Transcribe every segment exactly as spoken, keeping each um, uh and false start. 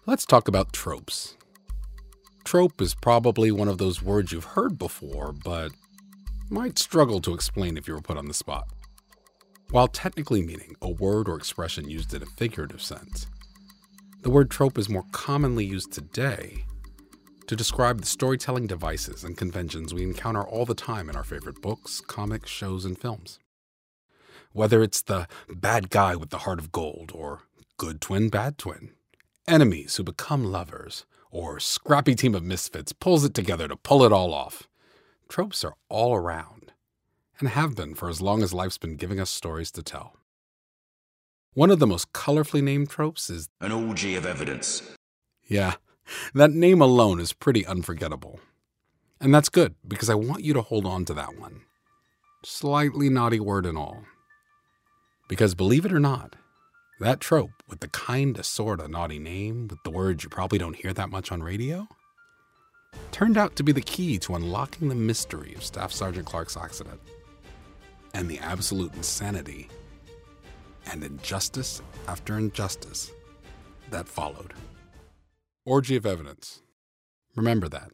Let's talk about tropes. Trope is probably one of those words you've heard before, but might struggle to explain if you were put on the spot. While technically meaning a word or expression used in a figurative sense, the word trope is more commonly used today to describe the storytelling devices and conventions we encounter all the time in our favorite books, comics, shows, and films. Whether it's the bad guy with the heart of gold, or good twin, bad twin, enemies who become lovers, or scrappy team of misfits pulls it together to pull it all off, tropes are all around, and have been for as long as life's been giving us stories to tell. One of the most colorfully named tropes is an orgy of evidence. Yeah, that name alone is pretty unforgettable. And that's good, because I want you to hold on to that one. Slightly naughty word and all. Because believe it or not, that trope with the kind of sort of naughty name with the words you probably don't hear that much on radio turned out to be the key to unlocking the mystery of Staff Sergeant Clark's accident and the absolute insanity and injustice after injustice that followed. Orgy of evidence. Remember that.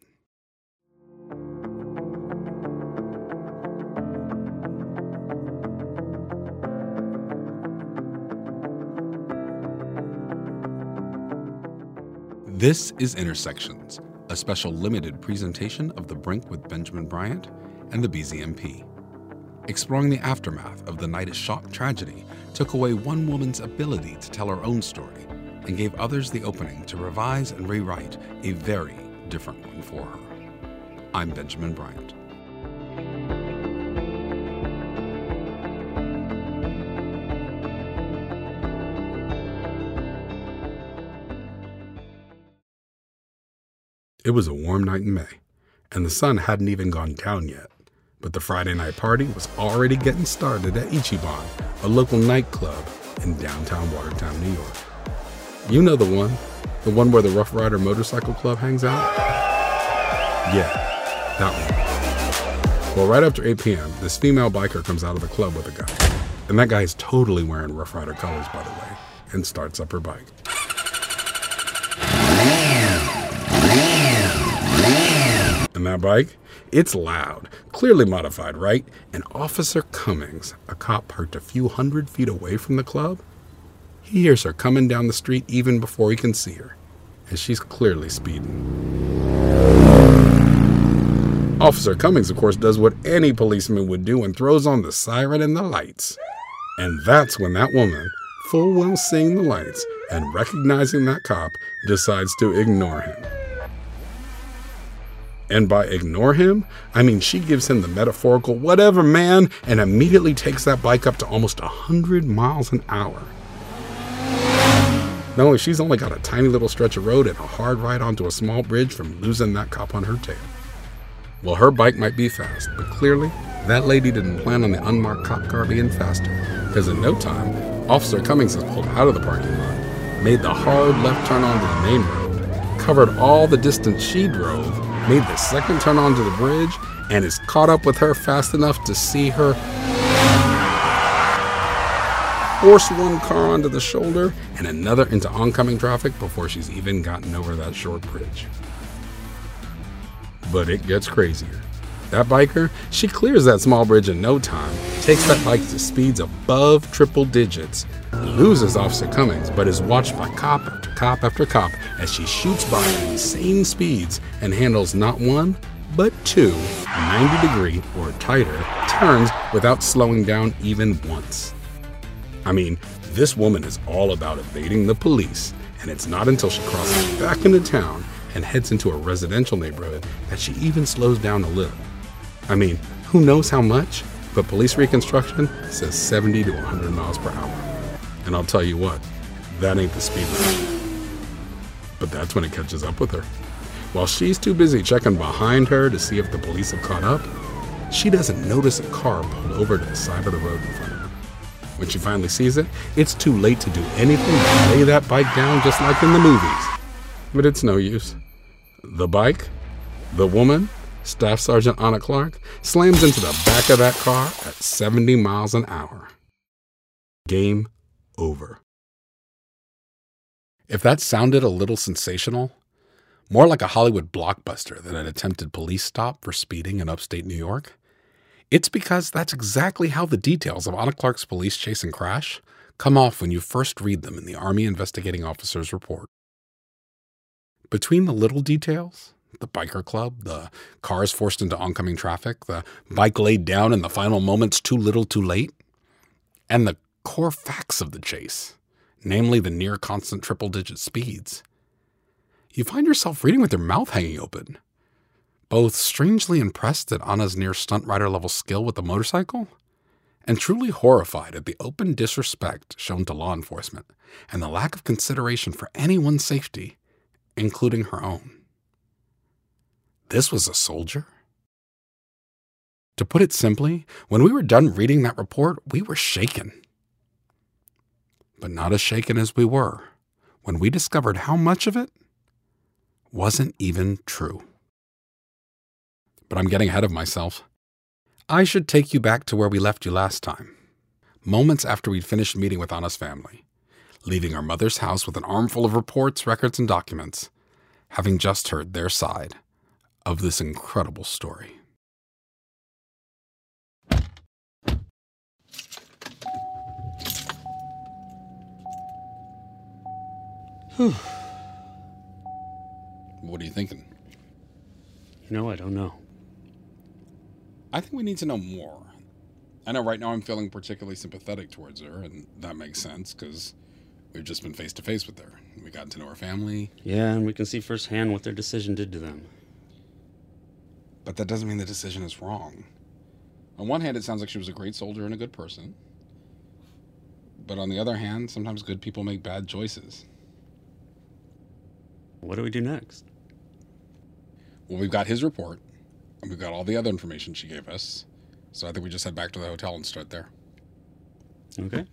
This is Intersections, a special limited presentation of The Brink with Benjamin Bryant and the B Z M P. Exploring the aftermath of the night a shock tragedy took away one woman's ability to tell her own story and gave others the opening to revise and rewrite a very different one for her. I'm Benjamin Bryant. It was a warm night in May, and the sun hadn't even gone down yet, but the Friday night party was already getting started at Ichiban, a local nightclub in downtown Watertown, New York. You know the one, the one where the Rough Rider Motorcycle Club hangs out? Yeah, that one. Well, right after eight p.m., this female biker comes out of the club with a guy, and that guy is totally wearing Rough Rider colors, by the way, and starts up her bike. And that bike, it's loud, clearly modified, right? And Officer Cummings, a cop parked a few hundred feet away from the club, he hears her coming down the street even before he can see her, and she's clearly speeding. Officer Cummings, of course, does what any policeman would do and throws on the siren and the lights. And that's when that woman, full well seeing the lights and recognizing that cop, decides to ignore him. And by ignore him, I mean she gives him the metaphorical whatever, man, and immediately takes that bike up to almost one hundred miles an hour. Not only she's only got a tiny little stretch of road and a hard ride onto a small bridge from losing that cop on her tail. Well, her bike might be fast, but clearly that lady didn't plan on the unmarked cop car being faster, because in no time, Officer Cummings has pulled out of the parking lot, made the hard left turn onto the main road, covered all the distance she drove, made the second turn onto the bridge, and is caught up with her fast enough to see her force one car onto the shoulder and another into oncoming traffic before she's even gotten over that short bridge. But it gets crazier. That biker, she clears that small bridge in no time, takes that bike to speeds above triple digits, loses Officer Cummings, but is watched by cop after cop after cop as she shoots by at insane speeds and handles not one, but two ninety degree or tighter turns without slowing down even once. I mean, this woman is all about evading the police, and it's not until she crosses back into town and heads into a residential neighborhood that she even slows down a little. I mean, who knows how much, but police reconstruction says seventy to one hundred miles per hour. And I'll tell you what, that ain't the speed limit. But that's when it catches up with her. While she's too busy checking behind her to see if the police have caught up, she doesn't notice a car pulled over to the side of the road in front of her. When she finally sees it, it's too late to do anything but lay that bike down just like in the movies. But it's no use. The bike, the woman, Staff Sergeant Anna Clark, slams into the back of that car at seventy miles an hour. Game over. If that sounded a little sensational, more like a Hollywood blockbuster than an attempted police stop for speeding in upstate New York, it's because that's exactly how the details of Anna Clark's police chase and crash come off when you first read them in the Army Investigating Officer's report. Between the little details, the biker club, the cars forced into oncoming traffic, the bike laid down in the final moments too little too late, and the core facts of the chase, namely the near constant triple-digit speeds, you find yourself reading with your mouth hanging open, both strangely impressed at Anna's near stunt rider level skill with the motorcycle, and truly horrified at the open disrespect shown to law enforcement and the lack of consideration for anyone's safety, including her own. This was a soldier? To put it simply, when we were done reading that report, we were shaken. But not as shaken as we were when we discovered how much of it wasn't even true. But I'm getting ahead of myself. I should take you back to where we left you last time, moments after we'd finished meeting with Anna's family, leaving our mother's house with an armful of reports, records, and documents, having just heard their side of this incredible story. Whew. What are you thinking? You know, I don't know. I think we need to know more. I know right now I'm feeling particularly sympathetic towards her, and that makes sense because we've just been face to face with her. We got to know her family. Yeah, and we can see firsthand what their decision did to them. But that doesn't mean the decision is wrong. On one hand, it sounds like she was a great soldier and a good person. But on the other hand, sometimes good people make bad choices. What do we do next? Well, we've got his report, and we've got all the other information she gave us. So I think we just head back to the hotel and start there. Okay.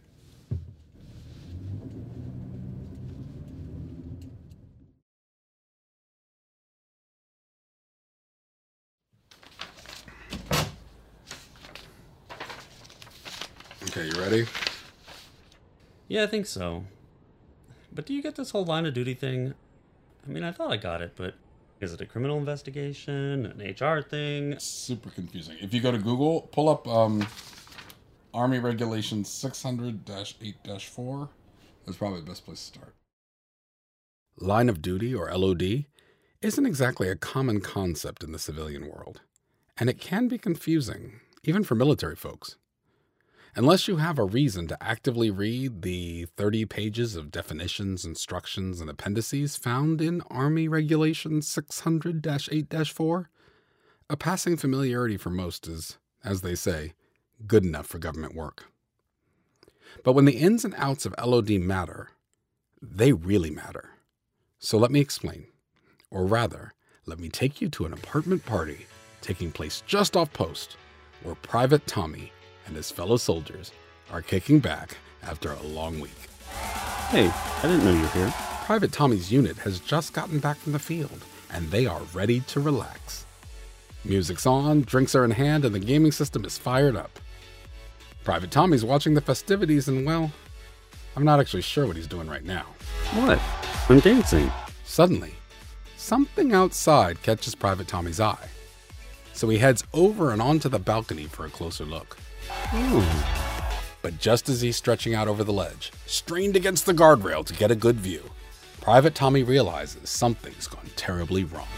Okay, you ready? Yeah, I think so. But do you get this whole line of duty thing? I mean, I thought I got it, but is it a criminal investigation, an H R thing? Super confusing. If you go to Google, pull up um, Army Regulation six hundred dash eight dash four. That's probably the best place to start. Line of duty, or L O D, isn't exactly a common concept in the civilian world, and it can be confusing, even for military folks. Unless you have a reason to actively read the thirty pages of definitions, instructions, and appendices found in Army Regulation six hundred dash eight dash four, a passing familiarity for most is, as they say, good enough for government work. But when the ins and outs of L O D matter, they really matter. So let me explain. Or rather, let me take you to an apartment party taking place just off post, where Private Tommy and his fellow soldiers are kicking back after a long week. Hey, I didn't know you were here. Private Tommy's unit has just gotten back from the field, and they are ready to relax. Music's on, drinks are in hand, and the gaming system is fired up. Private Tommy's watching the festivities, and well, I'm not actually sure what he's doing right now. What? I'm dancing. Suddenly, something outside catches Private Tommy's eye, so he heads over and onto the balcony for a closer look. Oh. But just as he's stretching out over the ledge, strained against the guardrail to get a good view, Private Tommy realizes something's gone terribly wrong.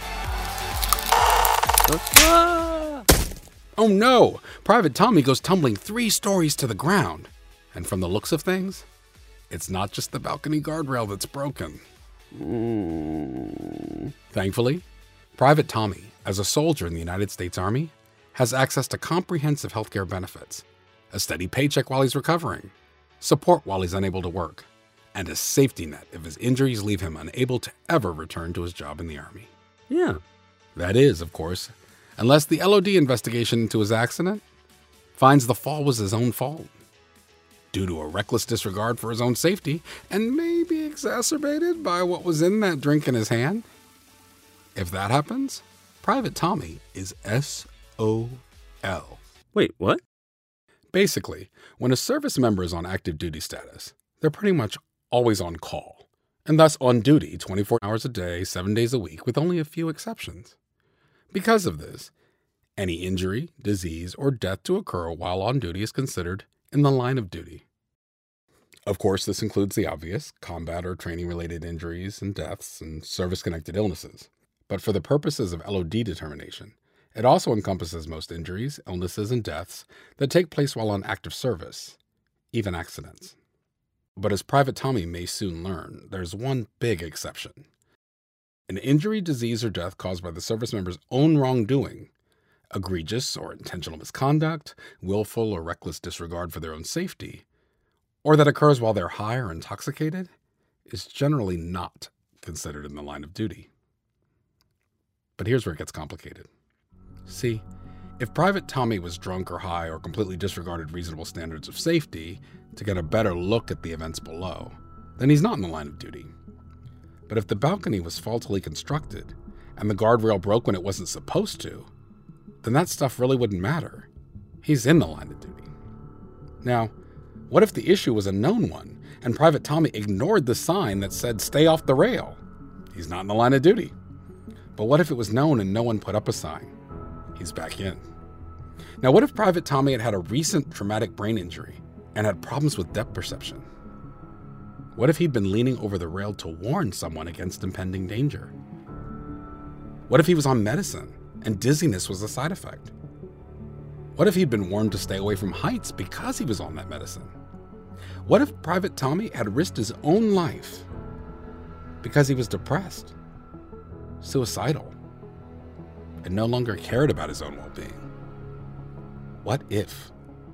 Ah! Oh no! Private Tommy goes tumbling three stories to the ground. And from the looks of things, it's not just the balcony guardrail that's broken. Mm. Thankfully, Private Tommy, as a soldier in the United States Army, has access to comprehensive healthcare benefits, a steady paycheck while he's recovering, support while he's unable to work, and a safety net if his injuries leave him unable to ever return to his job in the Army. Yeah. That is, of course, unless the L O D investigation into his accident finds the fall was his own fault, due to a reckless disregard for his own safety, and maybe exacerbated by what was in that drink in his hand. If that happens, Private Tommy is S O L. Wait, what? Basically, when a service member is on active duty status, they're pretty much always on call, and thus on duty twenty-four hours a day, seven days a week, with only a few exceptions. Because of this, any injury, disease, or death to occur while on duty is considered in the line of duty. Of course, this includes the obvious combat or training-related injuries and deaths and service-connected illnesses. But for the purposes of L O D determination, it also encompasses most injuries, illnesses, and deaths that take place while on active service, even accidents. But as Private Tommy may soon learn, there's one big exception. An injury, disease, or death caused by the service member's own wrongdoing, egregious or intentional misconduct, willful or reckless disregard for their own safety, or that occurs while they're high or intoxicated, is generally not considered in the line of duty. But here's where it gets complicated. See, if Private Tommy was drunk or high or completely disregarded reasonable standards of safety to get a better look at the events below, then he's not in the line of duty. But if the balcony was faultily constructed and the guardrail broke when it wasn't supposed to, then that stuff really wouldn't matter. He's in the line of duty. Now, what if the issue was a known one and Private Tommy ignored the sign that said stay off the rail? He's not in the line of duty. But what if it was known and no one put up a sign? He's back in. Now, what if Private Tommy had had a recent traumatic brain injury and had problems with depth perception? What if he'd been leaning over the rail to warn someone against impending danger? What if he was on medicine and dizziness was a side effect? What if he'd been warned to stay away from heights because he was on that medicine? What if Private Tommy had risked his own life because he was depressed, suicidal, and no longer cared about his own well-being? What if?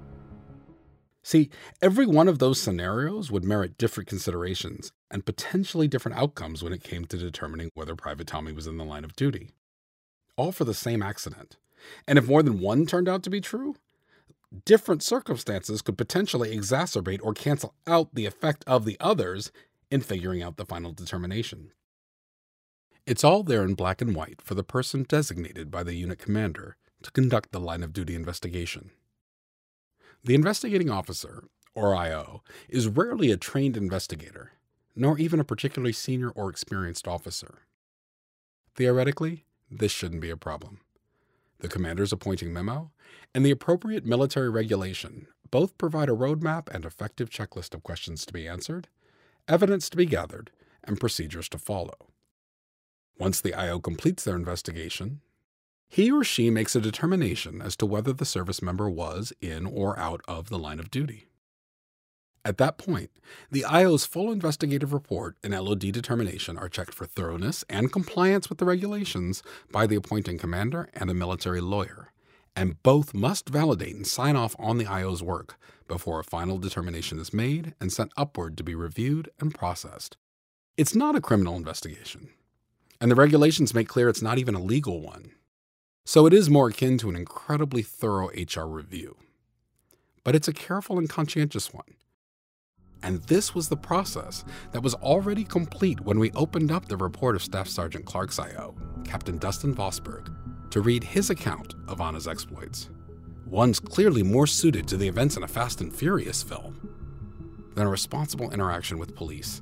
See, every one of those scenarios would merit different considerations and potentially different outcomes when it came to determining whether Private Tommy was in the line of duty. All for the same accident. And if more than one turned out to be true, different circumstances could potentially exacerbate or cancel out the effect of the others in figuring out the final determination. It's all there in black and white for the person designated by the unit commander to conduct the line of duty investigation. The investigating officer, or I O, is rarely a trained investigator, nor even a particularly senior or experienced officer. Theoretically, this shouldn't be a problem. The commander's appointing memo and the appropriate military regulation both provide a roadmap and effective checklist of questions to be answered, evidence to be gathered, and procedures to follow. Once the I O completes their investigation, he or she makes a determination as to whether the service member was in or out of the line of duty. At that point, the I O's full investigative report and L O D determination are checked for thoroughness and compliance with the regulations by the appointing commander and a military lawyer, and both must validate and sign off on the I O's work before a final determination is made and sent upward to be reviewed and processed. It's not a criminal investigation, and the regulations make clear it's not even a legal one. So it is more akin to an incredibly thorough H R review. But it's a careful and conscientious one. And this was the process that was already complete when we opened up the report of Staff Sergeant Clark's I O, Captain Dustin Vosberg, to read his account of Anna's exploits. One's clearly more suited to the events in a Fast and Furious film than a responsible interaction with police.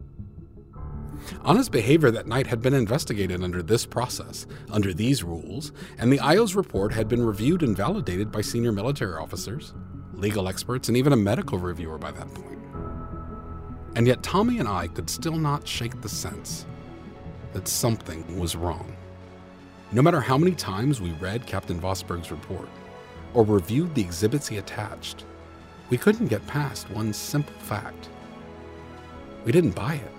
Anna's behavior that night had been investigated under this process, under these rules, and the I O's report had been reviewed and validated by senior military officers, legal experts, and even a medical reviewer by that point. And yet Tommy and I could still not shake the sense that something was wrong. No matter how many times we read Captain Vosberg's report or reviewed the exhibits he attached, we couldn't get past one simple fact. We didn't buy it.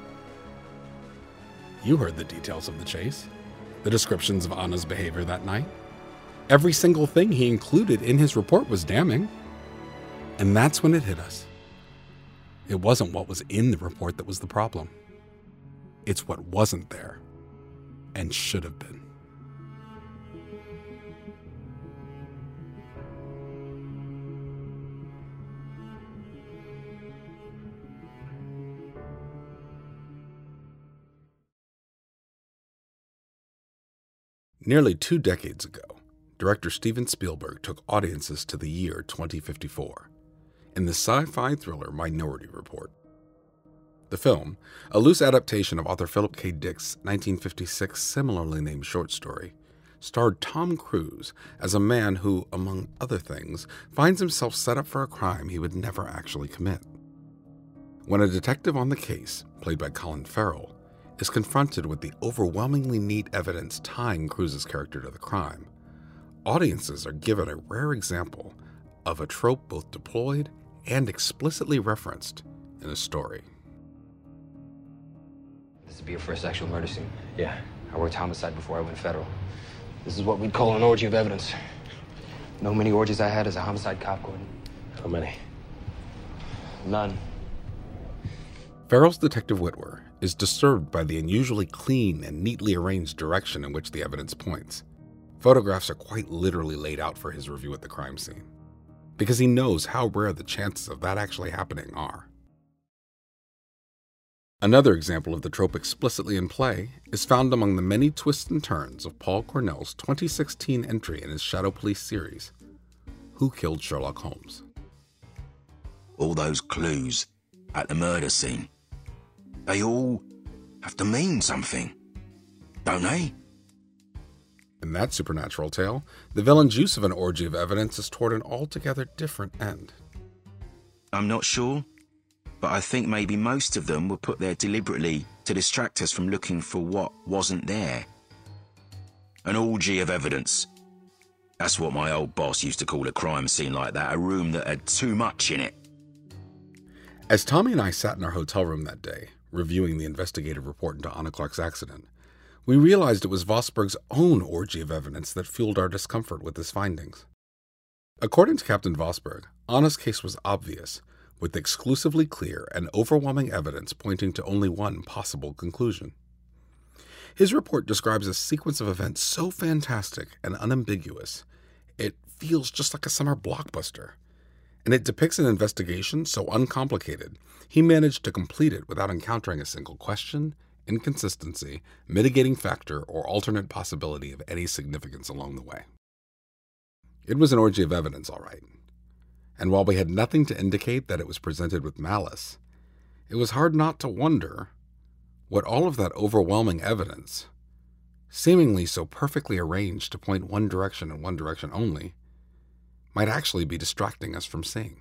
You heard the details of the chase, the descriptions of Anna's behavior that night. Every single thing he included in his report was damning. And that's when it hit us. It wasn't what was in the report that was the problem. It's what wasn't there and should have been. Nearly two decades ago, director Steven Spielberg took audiences to the year twenty fifty-four in the sci-fi thriller Minority Report. The The film, a loose adaptation of author Philip K. Dick's nineteen fifty-six similarly named short story, starred Tom Cruise as a man who, among other things, finds himself set up for a crime he would never actually commit. When a detective on the case, played by Colin Farrell, is confronted with the overwhelmingly neat evidence tying Cruise's character to the crime, audiences are given a rare example of a trope both deployed and explicitly referenced in a story. This would be your first actual murder scene. Yeah. I worked homicide before I went federal. This is what we'd call an orgy of evidence. Know how many orgies I had as a homicide cop, Gordon? How many? None. Farrell's Detective Whitwer is disturbed by the unusually clean and neatly arranged direction in which the evidence points. Photographs are quite literally laid out for his review at the crime scene, because he knows how rare the chances of that actually happening are. Another example of the trope explicitly in play is found among the many twists and turns of Paul Cornell's twenty sixteen entry in his Shadow Police series, Who Killed Sherlock Holmes? All those clues at the murder scene, they all have to mean something, don't they? In that supernatural tale, the villain's use of an orgy of evidence is toward an altogether different end. I'm not sure, but I think maybe most of them were put there deliberately to distract us from looking for what wasn't there. An orgy of evidence. That's what my old boss used to call a crime scene like that, a room that had too much in it. As Tommy and I sat in our hotel room that day, reviewing the investigative report into Anna Clark's accident, we realized it was Vosberg's own orgy of evidence that fueled our discomfort with his findings. According to Captain Vosberg, Anna's case was obvious, with exclusively clear and overwhelming evidence pointing to only one possible conclusion. His report describes a sequence of events so fantastic and unambiguous, it feels just like a summer blockbuster. And it depicts an investigation so uncomplicated, he managed to complete it without encountering a single question, inconsistency, mitigating factor, or alternate possibility of any significance along the way. It was an orgy of evidence, all right. And while we had nothing to indicate that it was presented with malice, it was hard not to wonder what all of that overwhelming evidence, seemingly so perfectly arranged to point one direction and one direction only, might actually be distracting us from seeing.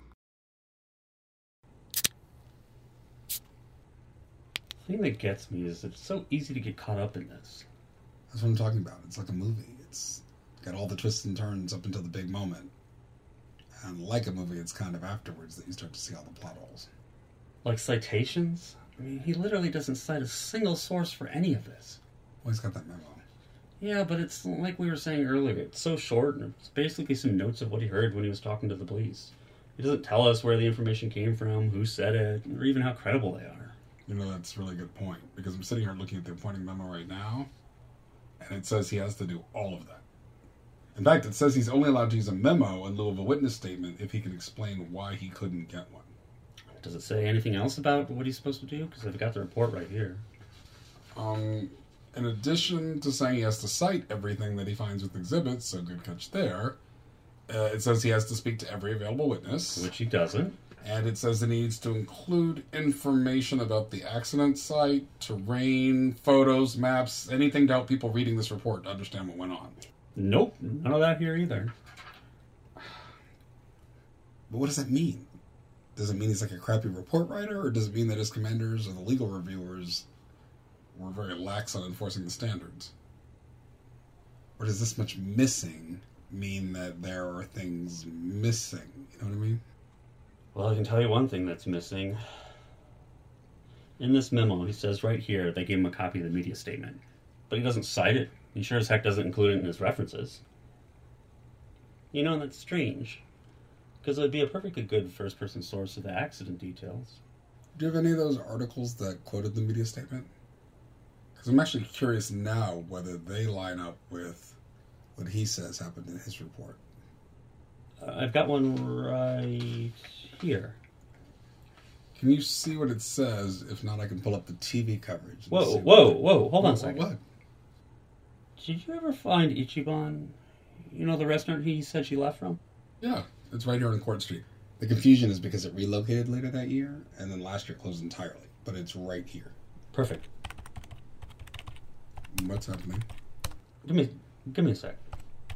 The thing that gets me is it's so easy to get caught up in this. That's what I'm talking about. It's like a movie. It's got all the twists and turns up until the big moment. And like a movie, it's kind of afterwards that you start to see all the plot holes. Like citations? I mean, he literally doesn't cite a single source for any of this. Well, he's got that memo. Yeah, but it's like we were saying earlier. It's so short, and it's basically some notes of what he heard when he was talking to the police. He doesn't tell us where the information came from, who said it, or even how credible they are. You know, that's a really good point, because I'm sitting here looking at the appointing memo right now, and it says he has to do all of that. In fact, it says he's only allowed to use a memo in lieu of a witness statement if he can explain why he couldn't get one. Does it say anything else about what he's supposed to do? Because I've got the report right here. Um, in addition to saying he has to cite everything that he finds with exhibits, so good catch there, uh, it says he has to speak to every available witness. Which he doesn't. And it says it needs to include information about the accident site, terrain, photos, maps, anything to help people reading this report to understand what went on. Nope, none of that here either. But what does that mean? Does it mean he's like a crappy report writer, or does it mean that his commanders or the legal reviewers were very lax on enforcing the standards? Or does this much missing mean that there are things missing? You know what I mean? Well, I can tell you one thing that's missing. In this memo, he says right here they gave him a copy of the media statement. But he doesn't cite it. He sure as heck doesn't include it in his references. You know, that's strange. Because it would be a perfectly good first-person source of the accident details. Do you have any of those articles that quoted the media statement? Because I'm actually curious now whether they line up with what he says happened in his report. Uh, I've got one right here. Can you see what it says? If not, I can pull up the T V coverage. Whoa, whoa, whoa, hold on a second. What? Did you ever find Ichiban? You know the restaurant he said she left from? Yeah, it's right here on Court Street. The confusion is because it relocated later that year, and then last year closed entirely. but it's right here. Perfect. What's happening? Give me, give me a sec.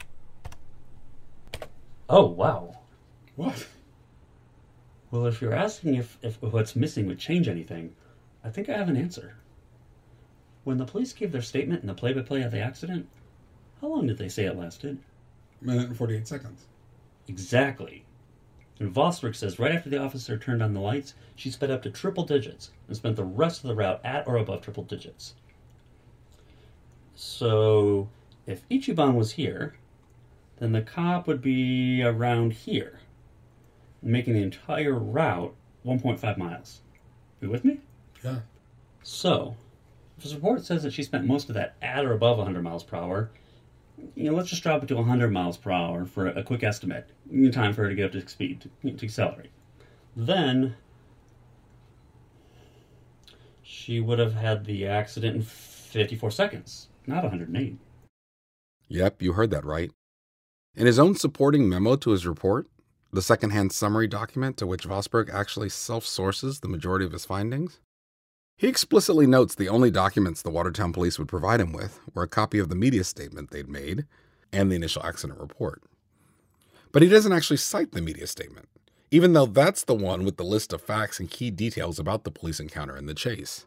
Oh, wow. What? Well, if you're asking if, if what's missing would change anything, I think I have an answer. When the police gave their statement in the play-by-play of the accident, how long did they say it lasted? A minute and forty-eight seconds. Exactly. And Vosberg says right after the officer turned on the lights, she sped up to triple digits and spent the rest of the route at or above triple digits. So, if Ichiban was here, then the cop would be around here, making the entire route one point five miles. You with me? Yeah. So, if his report says that she spent most of that at or above one hundred miles per hour, you know, let's just drop it to one hundred miles per hour for a quick estimate. Time for her to get up to speed, to, to accelerate. Then, she would have had the accident in fifty-four seconds, not one hundred eight. Yep, you heard that right. In his own supporting memo to his report, the secondhand summary document to which Vosberg actually self-sources the majority of his findings, he explicitly notes the only documents the Watertown police would provide him with were a copy of the media statement they'd made and the initial accident report. But he doesn't actually cite the media statement, even though that's the one with the list of facts and key details about the police encounter and the chase.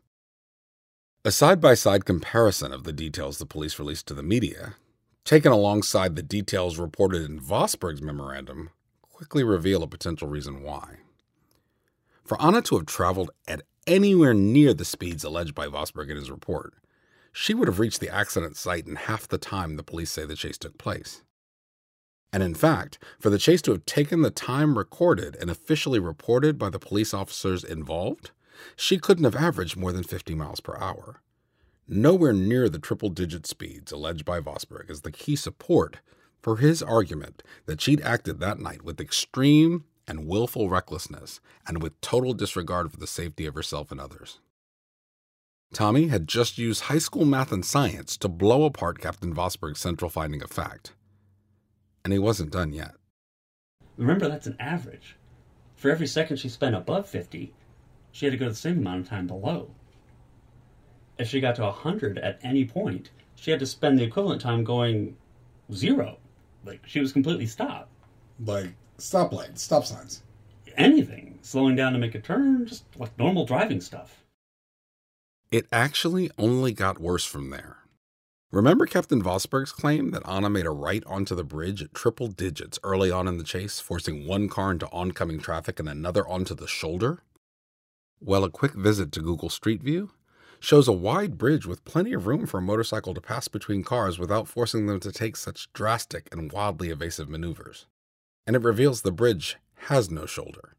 A side-by-side comparison of the details the police released to the media, taken alongside the details reported in Vosberg's memorandum, quickly reveal a potential reason why. For Anna to have traveled at anywhere near the speeds alleged by Vosberg in his report, she would have reached the accident site in half the time the police say the chase took place. And in fact, for the chase to have taken the time recorded and officially reported by the police officers involved, she couldn't have averaged more than fifty miles per hour. Nowhere near the triple-digit speeds alleged by Vosberg is the key support for his argument that she'd acted that night with extreme and willful recklessness and with total disregard for the safety of herself and others. Tommy had just used high school math and science to blow apart Captain Vosberg's central finding of fact. And he wasn't done yet. Remember, that's an average. For every second she spent above fifty, she had to go the same amount of time below. If she got to one hundred at any point, she had to spend the equivalent time going zero. Like, she was completely stopped. Like, stoplights, stop signs. Anything. Slowing down to make a turn, just like normal driving stuff. It actually only got worse from there. Remember Captain Vosberg's claim that Anna made a right onto the bridge at triple digits early on in the chase, forcing one car into oncoming traffic and another onto the shoulder? Well, a quick visit to Google Street View shows a wide bridge with plenty of room for a motorcycle to pass between cars without forcing them to take such drastic and wildly evasive maneuvers. And it reveals the bridge has no shoulder.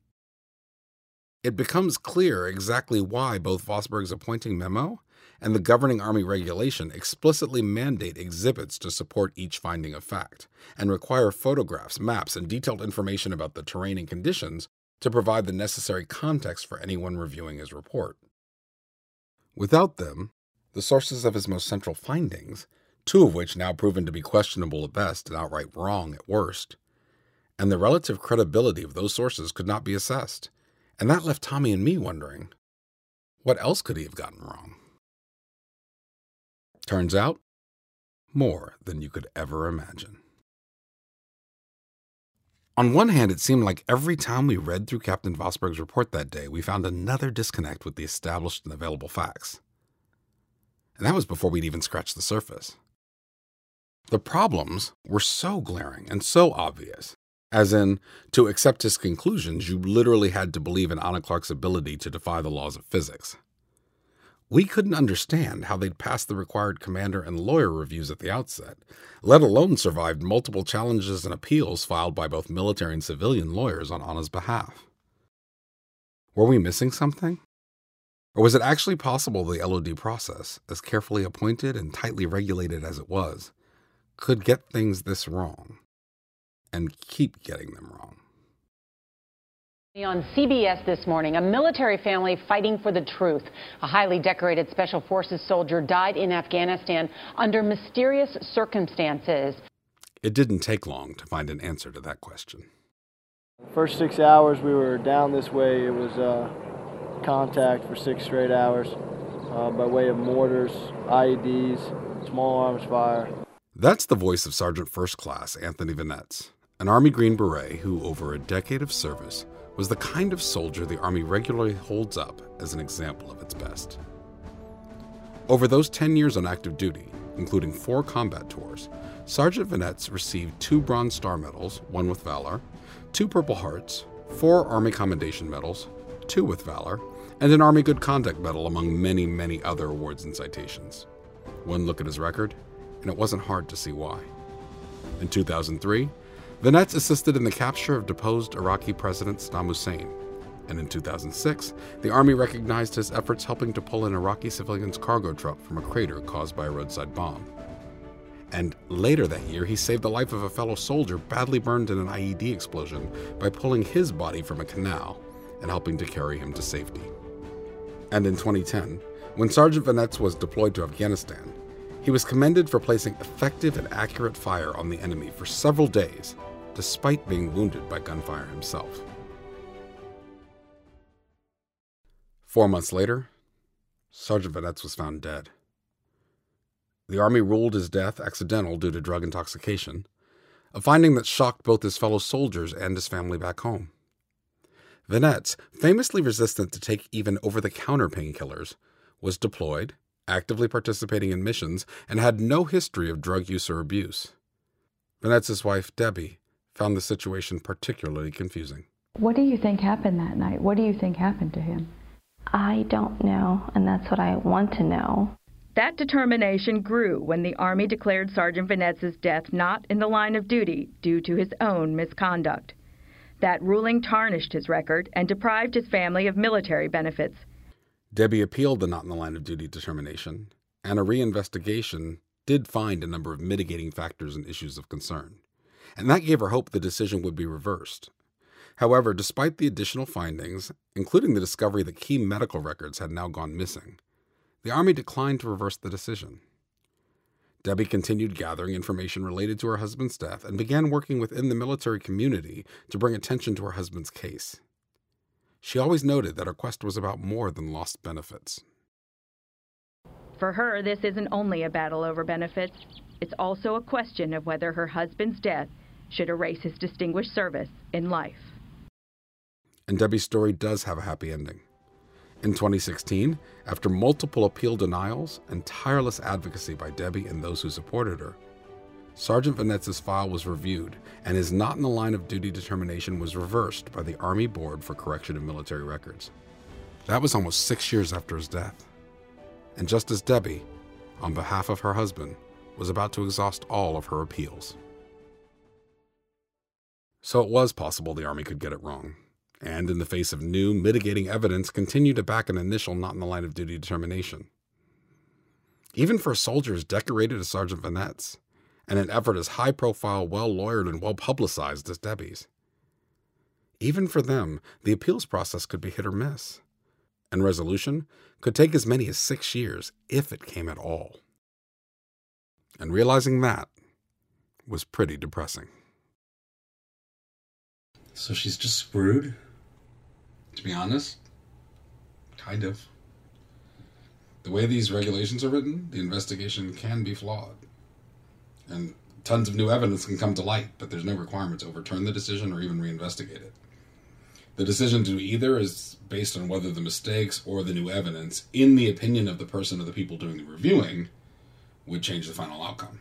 It becomes clear exactly why both Vosberg's appointing memo and the governing Army regulation explicitly mandate exhibits to support each finding of fact, and require photographs, maps, and detailed information about the terrain and conditions to provide the necessary context for anyone reviewing his report. Without them, the sources of his most central findings, two of which now proven to be questionable at best and outright wrong at worst, and the relative credibility of those sources could not be assessed, and that left Tommy and me wondering, what else could he have gotten wrong? Turns out, more than you could ever imagine. On one hand, it seemed like every time we read through Captain Vosberg's report that day, we found another disconnect with the established and available facts. And that was before we'd even scratched the surface. The problems were so glaring and so obvious, as in, to accept his conclusions, you literally had to believe in Anna Clark's ability to defy the laws of physics. We couldn't understand how they'd passed the required commander and lawyer reviews at the outset, let alone survived multiple challenges and appeals filed by both military and civilian lawyers on Anna's behalf. Were we missing something? Or was it actually possible the L O D process, as carefully appointed and tightly regulated as it was, could get things this wrong, and keep getting them wrong? On C B S this morning, a military family fighting for the truth. A highly decorated Special Forces soldier died in Afghanistan under mysterious circumstances. It didn't take long to find an answer to that question. First six hours we were down this way, it was uh, contact for six straight hours uh, by way of mortars, I E Ds, small arms fire. That's the voice of Sergeant First Class Anthony Venetz, an Army Green Beret who, over a decade of service, was the kind of soldier the Army regularly holds up as an example of its best. Over those ten years on active duty, including four combat tours, Sergeant Venetz received two Bronze Star Medals, one with Valor, two Purple Hearts, four Army Commendation Medals, two with Valor, and an Army Good Conduct Medal, among many, many other awards and citations. One look at his record, and it wasn't hard to see why. In two thousand three, Venetz assisted in the capture of deposed Iraqi President Saddam Hussein, and in two thousand six, the Army recognized his efforts helping to pull an Iraqi civilian's cargo truck from a crater caused by a roadside bomb. And later that year, he saved the life of a fellow soldier badly burned in an I E D explosion by pulling his body from a canal and helping to carry him to safety. And in twenty ten, when Sergeant Venetz was deployed to Afghanistan, he was commended for placing effective and accurate fire on the enemy for several days, despite being wounded by gunfire himself. Four months later, Sergeant Venetz was found dead. The Army ruled his death accidental due to drug intoxication, a finding that shocked both his fellow soldiers and his family back home. Venetz, famously resistant to take even over-the-counter painkillers, was deployed, actively participating in missions, and had no history of drug use or abuse. Venetz's wife, Debbie, found the situation particularly confusing. What do you think happened that night? What do you think happened to him? I don't know, and that's what I want to know. That determination grew when the Army declared Sergeant Venetz's death not in the line of duty due to his own misconduct. That ruling tarnished his record and deprived his family of military benefits. Debbie appealed the not in the line of duty determination, and a reinvestigation did find a number of mitigating factors and issues of concern, and that gave her hope the decision would be reversed. However, despite the additional findings, including the discovery that key medical records had now gone missing, the Army declined to reverse the decision. Debbie continued gathering information related to her husband's death and began working within the military community to bring attention to her husband's case. She always noted that her quest was about more than lost benefits. For her, this isn't only a battle over benefits. It's also a question of whether her husband's death should erase his distinguished service in life. And Debbie's story does have a happy ending. In twenty sixteen, after multiple appeal denials and tireless advocacy by Debbie and those who supported her, Sergeant Venetz's file was reviewed, and his not in the line of duty determination was reversed by the Army Board for Correction of Military Records. That was almost six years after his death. And just as Debbie, on behalf of her husband, was about to exhaust all of her appeals. So it was possible the Army could get it wrong, and in the face of new, mitigating evidence, continue to back an initial not in the line of duty determination. Even for a soldier as decorated as Sergeant Venetz, and an effort as high-profile, well-lawyered, and well-publicized as Debbie's. Even for them, the appeals process could be hit or miss, and resolution could take as many as six years, if it came at all. And realizing that was pretty depressing. So she's just screwed? To be honest, kind of. The way these regulations are written, the investigation can be flawed. And tons of new evidence can come to light, but there's no requirement to overturn the decision or even reinvestigate it. The decision to do either is based on whether the mistakes or the new evidence, in the opinion of the person or the people doing the reviewing, would change the final outcome.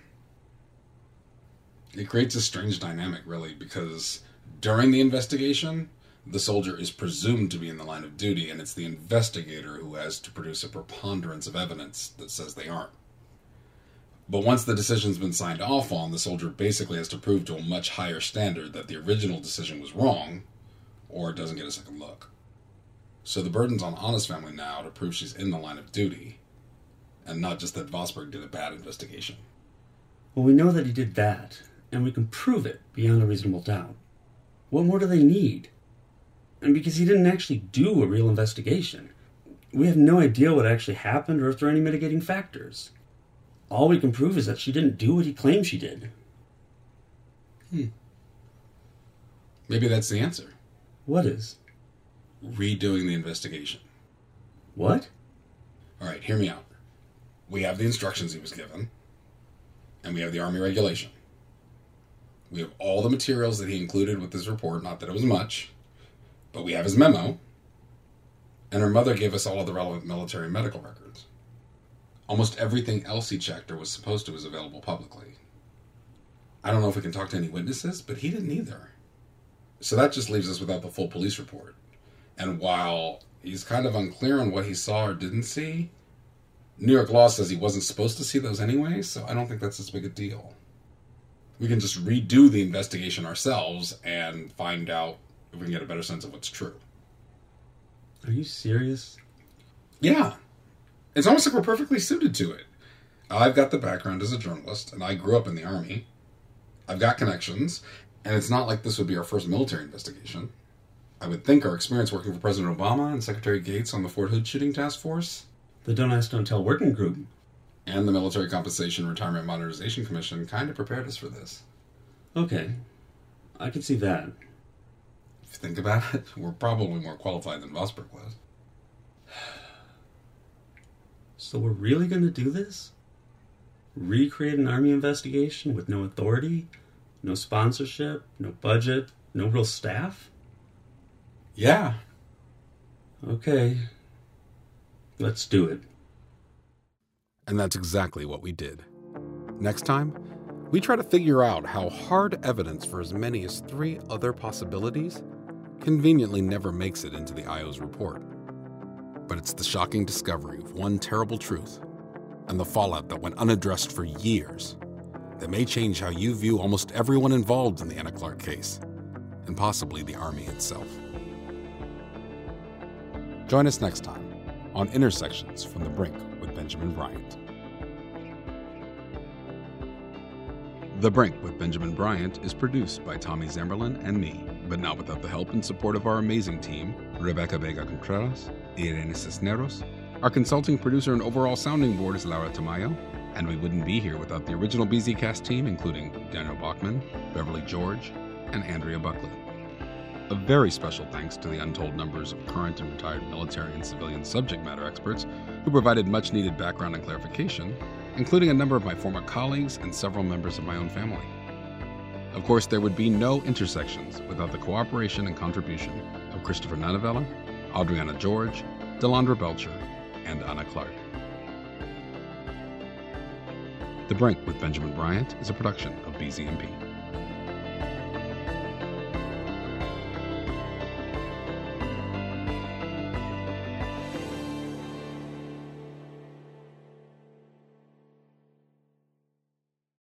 It creates a strange dynamic, really, because during the investigation, the soldier is presumed to be in the line of duty, and it's the investigator who has to produce a preponderance of evidence that says they aren't. But once the decision's been signed off on, the soldier basically has to prove to a much higher standard that the original decision was wrong, or it doesn't get a second look. So the burden's on Anna's family now to prove she's in the line of duty, and not just that Vosburgh did a bad investigation. Well, we know that he did that, and we can prove it beyond a reasonable doubt. What more do they need? And because he didn't actually do a real investigation, we have no idea what actually happened or if there are any mitigating factors. All we can prove is that she didn't do what he claimed she did. Hmm. Maybe that's the answer. What is? Redoing the investigation. What? All right, hear me out. We have the instructions he was given, and we have the Army regulation. We have all the materials that he included with his report, not that it was much, but we have his memo, and her mother gave us all of the relevant military and medical records. Almost everything else he checked or was supposed to was available publicly. I don't know if we can talk to any witnesses, but he didn't either. So that just leaves us without the full police report. And while he's kind of unclear on what he saw or didn't see, New York law says he wasn't supposed to see those anyway, so I don't think that's as big a deal. We can just redo the investigation ourselves and find out if we can get a better sense of what's true. Are you serious? Yeah. It's almost like we're perfectly suited to it. I've got the background as a journalist, and I grew up in the Army. I've got connections, and it's not like this would be our first military investigation. I would think our experience working for President Obama and Secretary Gates on the Fort Hood shooting task force, the Don't Ask, Don't Tell working group, and the Military Compensation Retirement Modernization Commission kind of prepared us for this. Okay. I can see that. If you think about it, we're probably more qualified than Vosberg was. So we're really going to do this? Recreate an Army investigation with no authority, no sponsorship, no budget, no real staff? Yeah. Okay. Let's do it. And that's exactly what we did. Next time, we try to figure out how hard evidence for as many as three other possibilities conveniently never makes it into the I O's report. But it's the shocking discovery of one terrible truth and the fallout that went unaddressed for years that may change how you view almost everyone involved in the Anna Clark case, and possibly the Army itself. Join us next time on Intersections from the Brink with Benjamin Bryant. The Brink with Benjamin Bryant is produced by Tommy Zamberlin and me, but not without the help and support of our amazing team, Rebecca Vega Contreras, Irene Cisneros. Our consulting producer and overall sounding board is Laura Tamayo, and we wouldn't be here without the original B Z Cast team, including Daniel Bachman, Beverly George, and Andrea Buckley. A very special thanks to the untold numbers of current and retired military and civilian subject matter experts who provided much needed background and clarification, including a number of my former colleagues and several members of my own family. Of course, there would be no Intersections without the cooperation and contribution of Christopher Nanavella, Audriana George, Delandra Belcher, and Anna Clark. The Brink with Benjamin Bryant is a production of B Z M P.